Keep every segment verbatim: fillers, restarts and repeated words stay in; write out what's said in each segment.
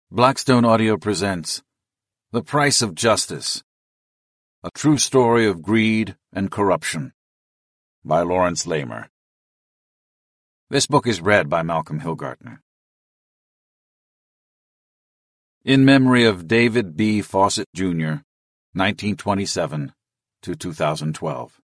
Blackstone Audio presents The Price of Justice, a true story of greed and corruption, by Lawrence Lamer. This book is read by Malcolm Hilgartner. In memory of David B. Fawcett, Junior, nineteen twenty-seven to two thousand twelve.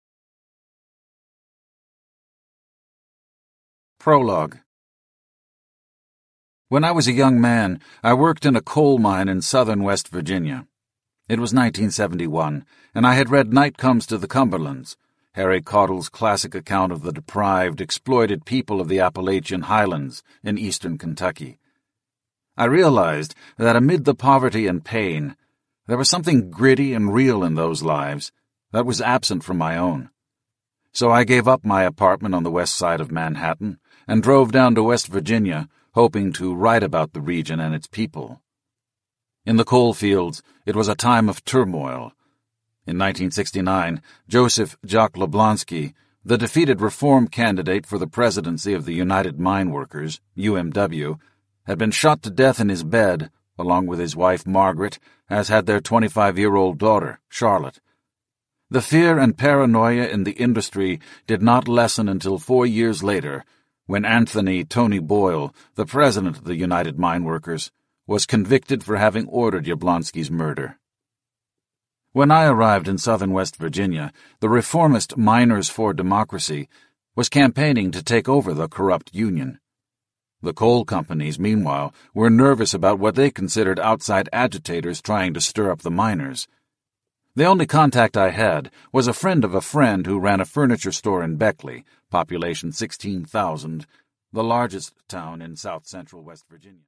Prologue. When I was a young man, I worked in a coal mine in southern West Virginia. It was nineteen seventy-one, and I had read Night Comes to the Cumberlands, Harry Caudle's classic account of the deprived, exploited people of the Appalachian Highlands in eastern Kentucky. I realized that amid the poverty and pain, there was something gritty and real in those lives that was absent from my own. So I gave up my apartment on the west side of Manhattan and drove down to West Virginia, hoping to write about the region and its people. In the coal fields, it was a time of turmoil. In nineteen sixty-nine, Joseph Jock Yablonsky, the defeated reform candidate for the presidency of the United Mine Workers, U M W, had been shot to death in his bed, along with his wife Margaret, as had their twenty-five-year-old daughter, Charlotte. The fear and paranoia in the industry did not lessen until four years later, when Anthony Tony Boyle, the president of the United Mine Workers, was convicted for having ordered Yablonsky's murder. When I arrived in southern West Virginia, the reformist Miners for Democracy was campaigning to take over the corrupt union. The coal companies, meanwhile, were nervous about what they considered outside agitators trying to stir up the miners. The only contact I had was a friend of a friend who ran a furniture store in Beckley, population sixteen thousand, the largest town in south-central West Virginia.